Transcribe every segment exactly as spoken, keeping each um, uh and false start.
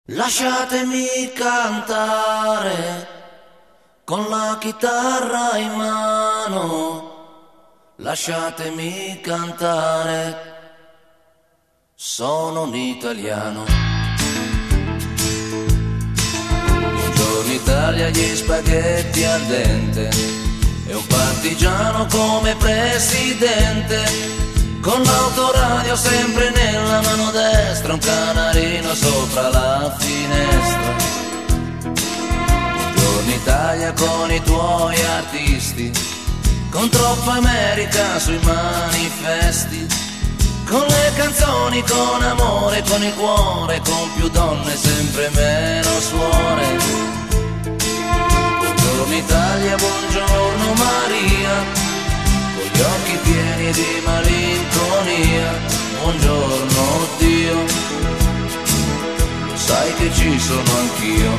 Lasciatemi cantare con la chitarra in mano, lasciatemi cantare, sono un italiano. Buongiorno Italia, gli spaghetti al dente e un partigiano come presidente, con l'autoradio sempre nella mano destra, un canarino sopra la finestra. Buongiorno Italia con i tuoi artisti, con troppa America sui manifesti, con le canzoni, con amore, con il cuore, con più donne, sempre meno suore. Buongiorno Italia, buongiorno Maria, con gli occhi pieni di malinconia, buongiorno Dio, lo sai che ci sono anch'io.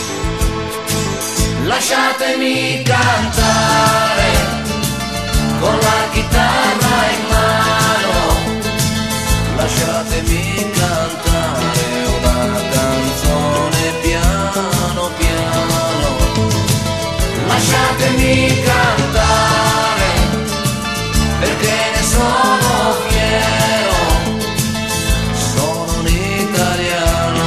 Lasciatemi cantare con la chitarra in mano, lasciatemi cantare una canzone piano piano, lasciatemi cantare perché ne sono fiero, sono un italiano,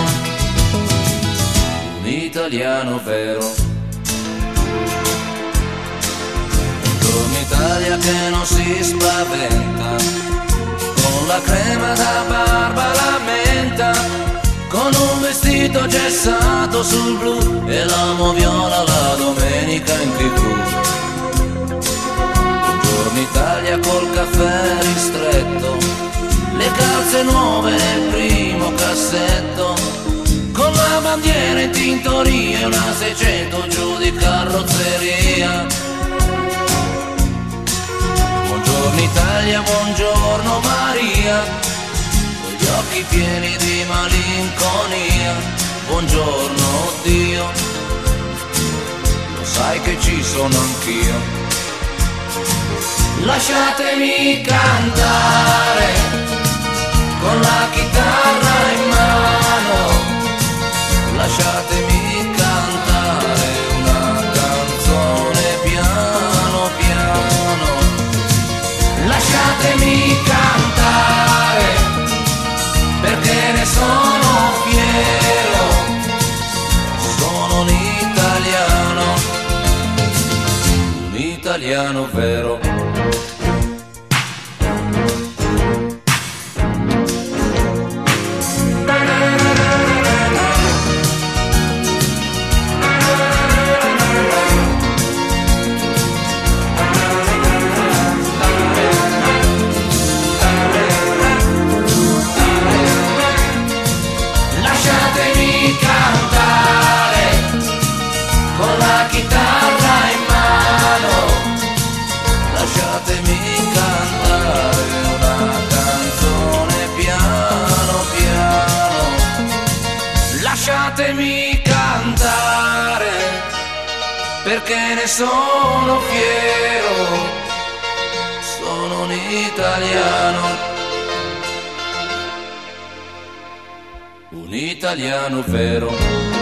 un italiano vero. Buongiorno Italia che non si spaventa, con la crema da barba la menta, con un vestito gessato sul blu e l'amo viola la domenica in tv. Buongiorno Italia col caffè ristretto, le calze nuove nel primo cassetto, con la bandiera in tintoria e una seicento giù di carrozzeria. Buongiorno Italia, buongiorno Maria, con gli occhi pieni di malinconia, buongiorno Dio, lo sai che ci sono anch'io. Lasciatemi cantare con la chitarra in mano, lasciatemi cantare una canzone piano piano, lasciatemi cantare perché ne sono fiero, sono un italiano, un italiano vero. Lasciatemi cantare perché ne sono fiero, sono un italiano, un italiano vero.